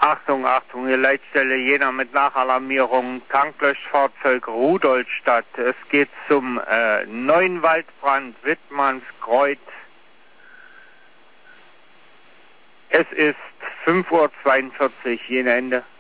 Achtung, Achtung, hier Leitstelle Jena mit Nachalarmierung, Tanklöschfahrzeug Rudolstadt. Es geht zum neuen Waldbrand, Wittmannskreuz. Es ist 5:42 Uhr, Jena Ende.